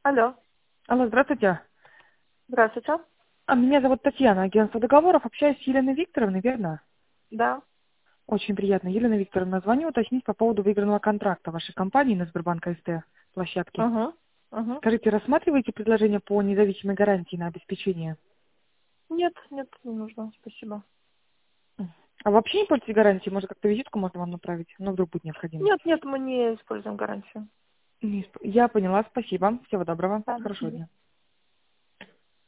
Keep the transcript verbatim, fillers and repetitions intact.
Алло, Алло, здравствуйте. здравствуйте. А, Меня зовут Татьяна, агентство договоров. Общаюсь с Еленой Викторовной, верно? Да. Очень приятно. Елена Викторовна, звоню уточнить по поводу выигранного контракта вашей компании на Сбербанк СТ площадке. Угу. Угу. Скажите, рассматриваете предложение по независимой гарантии на обеспечение? Нет, нет, не нужно, спасибо. А вообще не пользуетесь гарантией? Может, как-то визитку можно вам направить? Ну, вдруг будет необходимо. Нет, нет, мы не используем гарантию. Не исп- Я поняла, спасибо. Всего доброго. Да, до Хорошего свидания. дня.